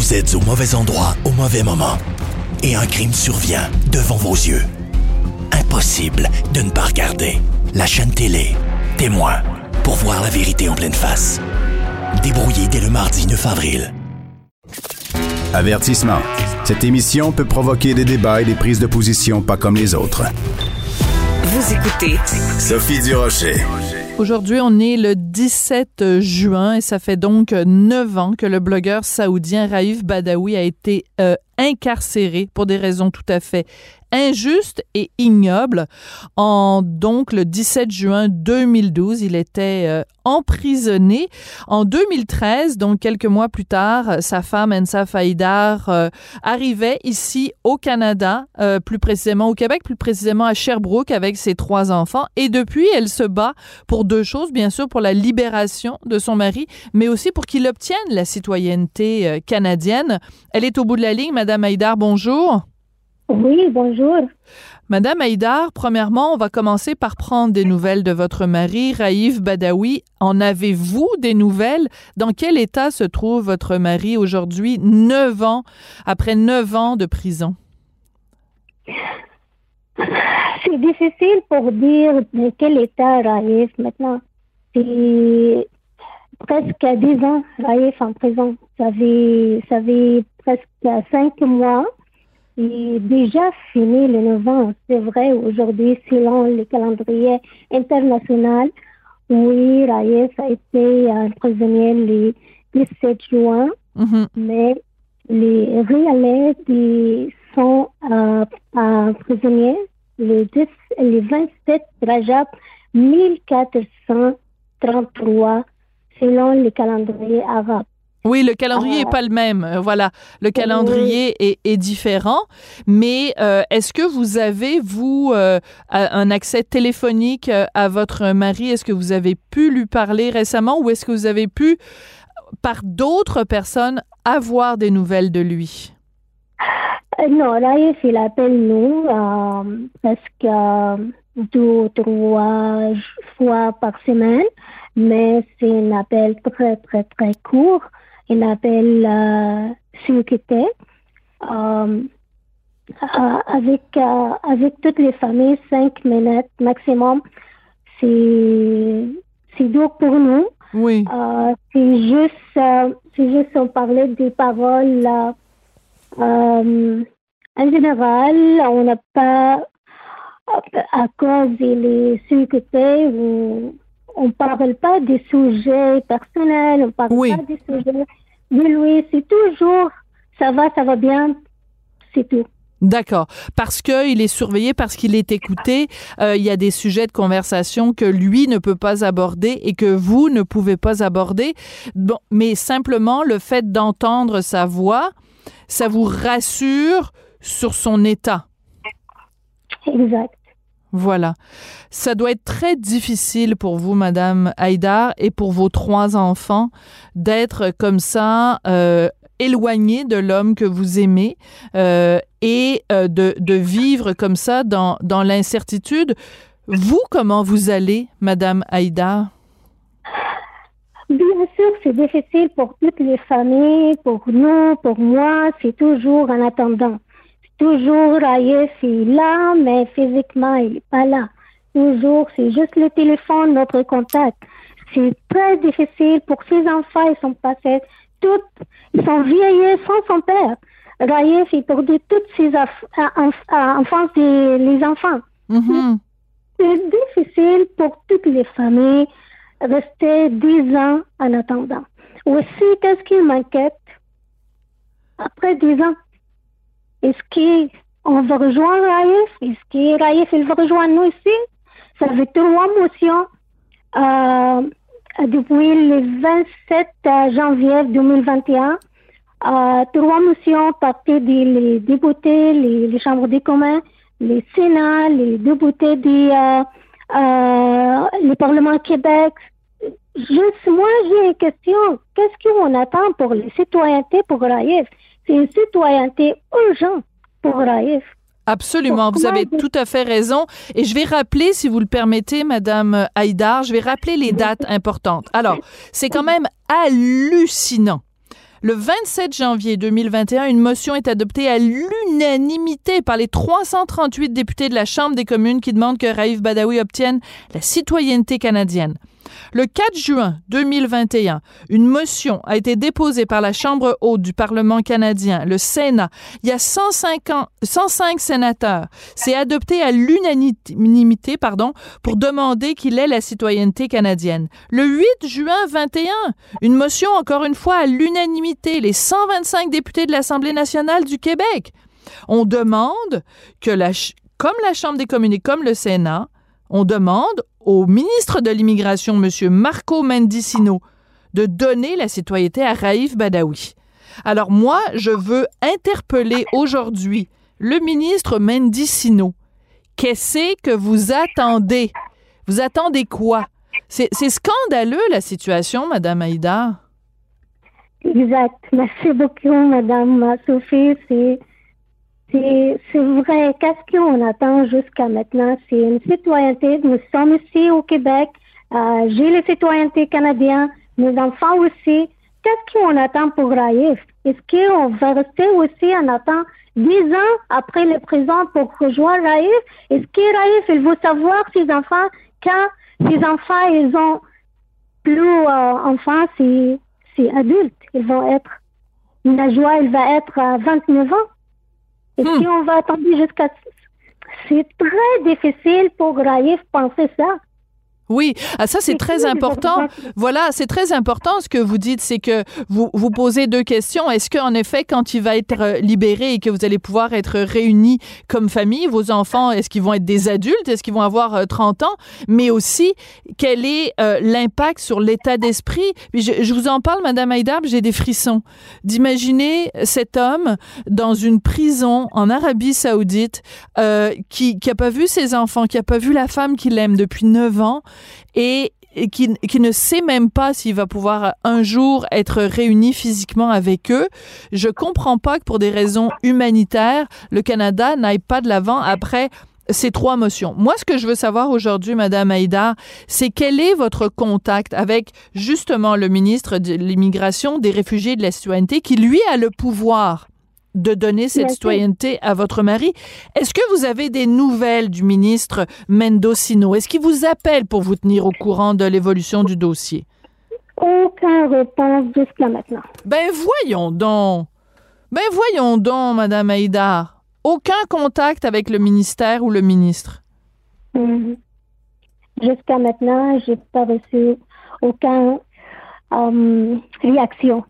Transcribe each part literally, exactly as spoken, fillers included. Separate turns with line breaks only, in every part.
Vous êtes au mauvais endroit au mauvais moment. Et un crime survient devant vos yeux. Impossible de ne pas regarder. La chaîne télé, Témoin, pour voir la vérité en pleine face. Débrouillé dès le mardi neuf avril.
Avertissement. Cette émission peut provoquer des débats et des prises de position pas comme les autres.
Vous écoutez
Sophie Durocher.
Aujourd'hui, on est le dix-sept juin et ça fait donc neuf ans que le blogueur saoudien Raif Badawi a été euh, incarcéré pour des raisons tout à fait injustes et ignobles. En donc le dix-sept juin deux mille douze, il était euh, emprisonné. En deux mille treize, donc quelques mois plus tard, sa femme Ensaf Haïdar euh, arrivait ici au Canada, euh, plus précisément au Québec, plus précisément à Sherbrooke avec ses trois enfants. Et depuis, elle se bat pour deux choses, bien sûr, pour la libération de son mari, mais aussi pour qu'il obtienne la citoyenneté euh, canadienne. Elle est au bout de la ligne. Madame Haïdar, bonjour.
Oui, bonjour.
Madame Haïdar, premièrement, on va commencer par prendre des nouvelles de votre mari, Raif Badawi. En avez-vous des nouvelles? Dans quel état se trouve votre mari aujourd'hui, neuf ans, après neuf ans de prison?
C'est difficile pour dire de quel état Raif maintenant. C'est presque dix ans, Raif en prison. Ça fait, ça fait presque cinq mois. Il est déjà fini le neuf ans. C'est vrai, aujourd'hui, selon le calendrier international, oui, Raif a été un prisonnier le dix-sept juin, mm-hmm. mais les réalités sont euh, un prisonnier le, dix, le vingt-sept Rajab mille quatre cent trente-trois selon le calendrier arabe.
Oui, le calendrier n'est ah. pas le même. Voilà, le calendrier oui. est, est différent. Mais euh, est-ce que vous avez, vous, euh, un accès téléphonique à votre mari? Est-ce que vous avez pu lui parler récemment ou est-ce que vous avez pu, par d'autres personnes, avoir des nouvelles de lui?
Euh, non, Raif, il appelle nous euh, presque euh, deux ou trois fois par semaine, mais c'est un appel très, très, très court. Il appelle euh, sécurité euh, euh, avec euh, avec toutes les familles cinq minutes maximum. C'est c'est dur pour nous.
Oui.
Euh, c'est juste euh, c'est juste on parlait des paroles euh, euh, en général. On n'a pas à cause des sécurités ou on parle pas des sujets personnels, on parle
oui.
pas des sujets de lui. C'est toujours ça va, ça va bien, c'est tout.
D'accord. Parce qu'il est surveillé, parce qu'il est écouté, euh, il y a des sujets de conversation que lui ne peut pas aborder et que vous ne pouvez pas aborder. Bon, mais simplement, le fait d'entendre sa voix, ça vous rassure sur son état.
Exact.
Voilà. Ça doit être très difficile pour vous, Madame Haïdar, et pour vos trois enfants, d'être comme ça, euh, éloigné de l'homme que vous aimez euh, et euh, de, de vivre comme ça dans, dans l'incertitude. Vous, comment vous allez, Madame Haïdar?
Bien sûr, c'est difficile pour toutes les familles, pour nous, pour moi, c'est toujours en attendant. Toujours, Raif est là, mais physiquement, il n'est pas là. Toujours, c'est juste le téléphone, notre contact. C'est très difficile pour ses enfants. Ils sont passés toutes, ils sont vieillis sans son père. Raif, il perdu toutes ses aff- enfants et les enfants.
Mm-hmm.
C'est difficile pour toutes les familles rester dix ans en attendant. Aussi, qu'est-ce qui m'inquiète? Après dix ans, est-ce qu'on va rejoindre Raif? Est-ce que Raif il va rejoindre nous ici? Ça fait trois motions euh, depuis le vingt-sept janvier deux mille vingt et un. Euh, trois motions parties des députés, les, les chambres des communs, les sénats, les députés du euh, euh, le Parlement Québec. Juste moi, j'ai une question. Qu'est-ce qu'on attend pour les citoyennetés pour Raif? C'est une citoyenneté urgente pour Raif.
Absolument, vous avez tout à fait raison. Et je vais rappeler, si vous le permettez, Madame Haïdar, je vais rappeler les dates importantes. Alors, c'est quand même hallucinant Le vingt-sept janvier deux mille vingt et un, une motion est adoptée à l'unanimité par les trois cent trente-huit députés de la Chambre des communes qui demandent que Raif Badawi obtienne la citoyenneté canadienne. Le quatre juin deux mille vingt et un, une motion a été déposée par la Chambre haute du Parlement canadien, le Sénat. Il y a cent cinquante, cent cinq sénateurs. C'est adopté à l'unanimité, pardon, pour demander qu'il ait la citoyenneté canadienne. Le huit juin vingt et un, une motion, encore une fois, à l'unanimité. Les cent vingt-cinq députés de l'Assemblée nationale du Québec. On demande que, la, comme la Chambre des communes et comme le Sénat, on demande au ministre de l'Immigration, M. Marco Mendicino, de donner la citoyenneté à Raif Badawi. Alors moi, je veux interpeller aujourd'hui le ministre Mendicino. Qu'est-ce que vous attendez? Vous attendez quoi? C'est, c'est scandaleux, la situation, Mme Haïdar.
Exact. Merci beaucoup, Mme Sophie. C'est... C'est, c'est vrai. Qu'est-ce qu'on attend jusqu'à maintenant? C'est une citoyenneté. Nous sommes ici au Québec. Euh, j'ai la citoyenneté canadienne. Mes enfants aussi. Qu'est-ce qu'on attend pour Raif? Est-ce qu'on va rester aussi en attendant dix ans après la prison pour rejoindre Raif? Est-ce que Raif, il veut savoir ses enfants quand ses enfants, ils ont plus euh, enfants, c'est, c'est adultes. Ils vont être, la joie, il va être à vingt-neuf ans. Est-ce hmm. qu'on va attendre jusqu'à... C'est très difficile pour Raif penser ça.
Oui, ah, ça c'est très important. Voilà, c'est très important ce que vous dites, c'est que vous vous posez deux questions. Est-ce qu'en effet, quand il va être libéré et que vous allez pouvoir être réunis comme famille, vos enfants, est-ce qu'ils vont être des adultes? Est-ce qu'ils vont avoir euh, trente ans? Mais aussi, quel est euh, l'impact sur l'état d'esprit? Puis je, je vous en parle, Madame Haïdar, j'ai des frissons. D'imaginer cet homme dans une prison en Arabie Saoudite euh, qui qui a pas vu ses enfants, qui a pas vu la femme qu'il aime depuis neuf ans, et qui, qui ne sait même pas s'il va pouvoir un jour être réuni physiquement avec eux. Je comprends pas que pour des raisons humanitaires, le Canada n'aille pas de l'avant après ces trois motions. Moi, ce que je veux savoir aujourd'hui, Madame Haïdar, c'est quel est votre contact avec justement le ministre de l'Immigration, des Réfugiés et de la Citoyenneté, qui lui a le pouvoir de donner cette citoyenneté à votre mari. Est-ce que vous avez des nouvelles du ministre Mendicino? Est-ce qu'il vous appelle pour vous tenir au courant de l'évolution du dossier?
Aucune réponse jusqu'à maintenant.
Ben voyons donc. Ben voyons donc, Madame Haïdar. Aucun contact avec le ministère ou le ministre?
Mm-hmm. Jusqu'à maintenant, j'ai pas reçu aucune euh, réaction.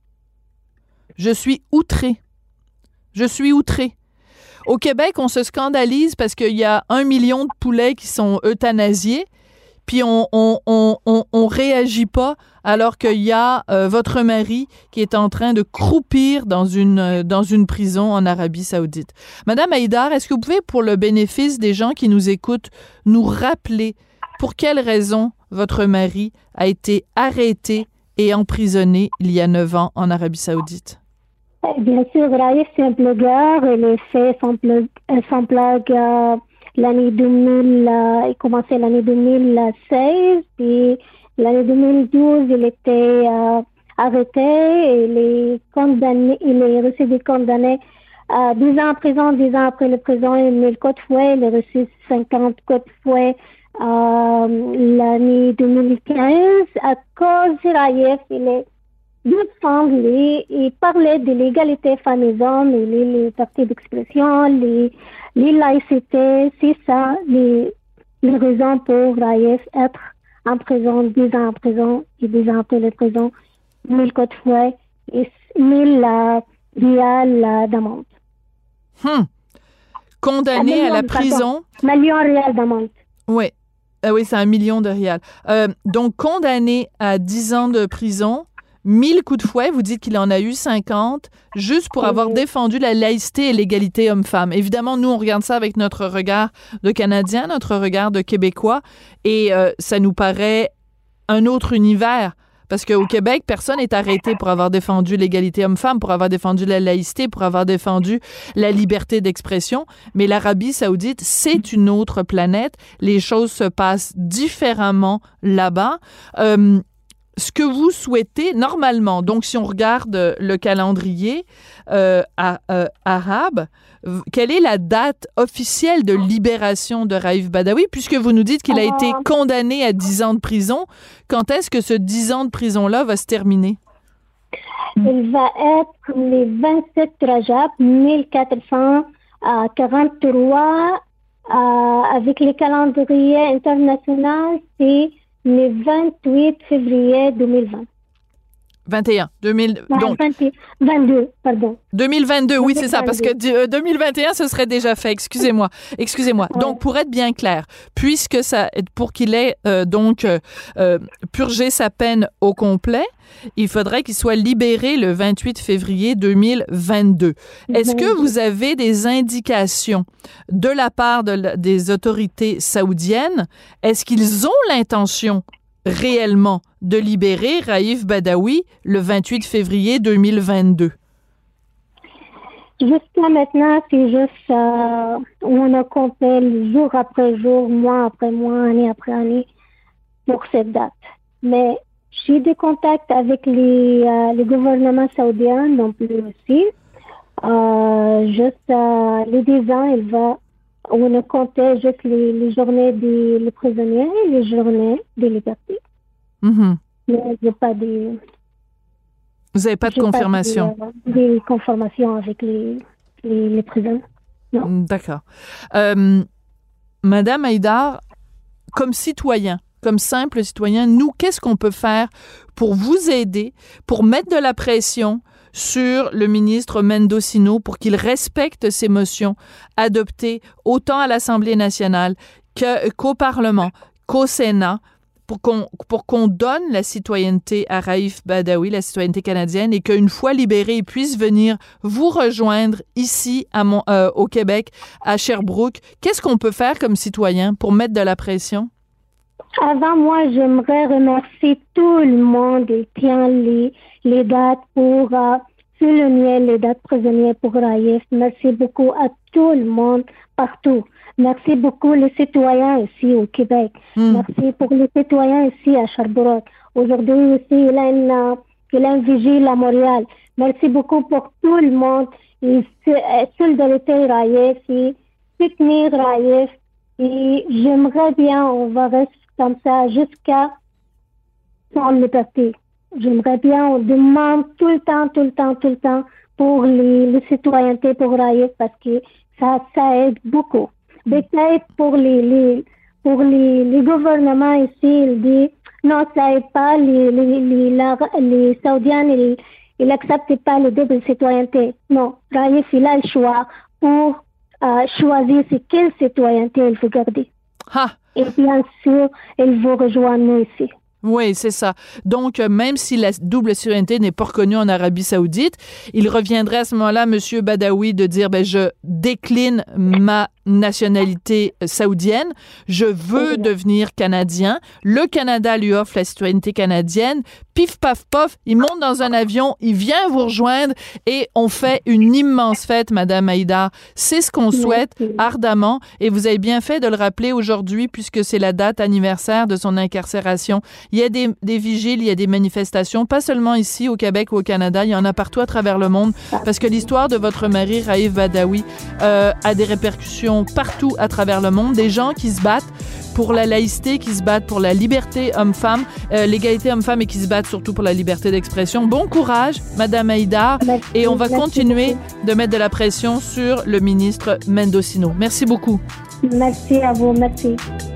Je suis outrée. Je suis outrée. Au Québec, on se scandalise parce qu'il y a un million de poulets qui sont euthanasiés, puis on on on on, on réagit pas alors qu'il y a euh, votre mari qui est en train de croupir dans une euh, dans une prison en Arabie Saoudite. Madame Haïdar, est-ce que vous pouvez, pour le bénéfice des gens qui nous écoutent, nous rappeler pour quelle raison votre mari a été arrêté et emprisonné il y a neuf ans en Arabie Saoudite?
Bien sûr, Raif, c'est un blogueur. Il a fait son blog, son blog euh, l'année deux mille, euh, il a commencé l'année deux mille seize, puis l'année deux mille douze, il était euh, arrêté, et il est condamné, il est reçu des condamnés à dix ans en prison, dix ans après la prison, et mille coups de fouet, il a reçu cinquante coups de fouet euh, l'année deux mille quinze. À cause de Raif, il est défendre les, et parler de l'égalité femmes-hommes, et les, les partis d'expression, les, les laïcités, c'est ça, les, les raisons pour Raif être en prison, dix ans en prison, et dix ans après la prison, mille coups de fouet, et mille euh, rials euh, d'amende.
Hum. Condamné à la prison.
Un million rials d'amende.
Oui. Euh, oui, c'est un million de rials. Euh, donc, condamné à dix ans de prison, mille coups de fouet, vous dites qu'il en a eu cinquante, juste pour avoir défendu la laïcité et l'égalité homme-femme. Évidemment, nous, on regarde ça avec notre regard de Canadien, notre regard de Québécois, et euh, ça nous paraît un autre univers. Parce qu'au Québec, personne n'est arrêté pour avoir défendu l'égalité homme-femme, pour avoir défendu la laïcité, pour avoir défendu la liberté d'expression. Mais l'Arabie Saoudite, c'est une autre planète. Les choses se passent différemment là-bas. Euh, ce que vous souhaitez, normalement, donc si on regarde le calendrier euh, à, euh, arabe, quelle est la date officielle de libération de Raif Badawi, puisque vous nous dites qu'il a été condamné à dix ans de prison? Quand est-ce que ce dix ans de prison-là va se terminer?
Il va être le vingt-sept Rajab mille quatre cent quarante-trois, euh, avec le calendrier international, c'est le vingt-huit février deux mille vingt.
vingt et un, deux mille, donc
vingt-deux, pardon.
deux mille vingt-deux, oui, c'est ça, parce que deux mille vingt et un, ce serait déjà fait. Excusez-moi, excusez-moi. Ouais. Donc, pour être bien clair, puisque ça, pour qu'il ait euh, donc euh, purgé sa peine au complet, il faudrait qu'il soit libéré le vingt-huit février deux mille vingt-deux. Est-ce que vous avez des indications de la part de, des autorités saoudiennes? Est-ce qu'ils ont l'intention réellement de libérer Raif Badawi le vingt-huit février deux mille vingt-deux?
Jusqu'à maintenant, c'est juste euh, on a compté jour après jour, mois après mois, année après année pour cette date. Mais j'ai des contacts avec les, euh, le gouvernement saoudien non plus aussi. Euh, juste euh, les dix ans, il va, on a compté juste les, les journées des les prisonniers et les journées de liberté.
Mm-hmm.
Mais j'ai pas de...
Vous n'avez pas de confirmation?
Pas de, des confirmations avec les, les, les prisonniers. Non.
D'accord. Euh, Madame Haïdar, comme citoyen, comme simple citoyen, nous, qu'est-ce qu'on peut faire pour vous aider, pour mettre de la pression sur le ministre Mendocino pour qu'il respecte ces motions adoptées autant à l'Assemblée nationale que, qu'au Parlement, qu'au Sénat, pour qu'on, pour qu'on donne la citoyenneté à Raif Badawi, la citoyenneté canadienne, et qu'une fois libéré, il puisse venir vous rejoindre ici à Mont, euh, au Québec, à Sherbrooke. Qu'est-ce qu'on peut faire comme citoyen pour mettre de la pression?
Avant, moi, j'aimerais remercier tout le monde qui tient les, les dates pour euh, souligner les dates prisonnières pour Raif. Merci beaucoup à tout le monde, partout. Merci beaucoup les citoyens ici au Québec. Mm. Merci pour les citoyens ici à Sherbrooke. Aujourd'hui aussi, il a une, il a une vigile à Montréal. Merci beaucoup pour tout le monde. Et solidarité Raif, et soutenir Raif. Et j'aimerais bien, on va rester comme ça jusqu'à son liberté. J'aimerais bien, on demande tout le temps, tout le temps, tout le temps pour les, les citoyennetés pour Raif parce que ça, ça aide beaucoup. Peut-être pour les, les, pour les, les gouvernements ici, ils disent non, ça aide pas, les, les, les, la, les Saoudiens, ils, ils acceptent pas le double citoyenneté. Non, Raif, il a le choix pour euh, choisir c'est quelle citoyenneté il veut garder.
Ha.
Et bien sûr, il vous rejoindre nous ici.
Oui, c'est ça. Donc, même si la double citoyenneté n'est pas reconnue en Arabie Saoudite, il reviendrait à ce moment-là, M. Badawi, de dire, ben, je décline ma nationalité saoudienne, je veux devenir canadien. Le Canada lui offre la citoyenneté canadienne. Pif, paf, pof, il monte dans un avion, il vient vous rejoindre et on fait une immense fête, Madame Haïdar. C'est ce qu'on souhaite ardemment et vous avez bien fait de le rappeler aujourd'hui puisque c'est la date anniversaire de son incarcération. Il y a des, des vigiles, il y a des manifestations, pas seulement ici au Québec ou au Canada, il y en a partout à travers le monde parce que l'histoire de votre mari, Raif Badawi, euh, a des répercussions partout à travers le monde, des gens qui se battent pour la laïcité, qui se battent pour la liberté homme-femme, euh, l'égalité homme-femme et qui se battent surtout pour la liberté d'expression. Bon courage, Madame Haïdar, merci, et on va continuer beaucoup. de mettre de la pression sur le ministre Mendocino. Merci beaucoup.
Merci à vous, merci.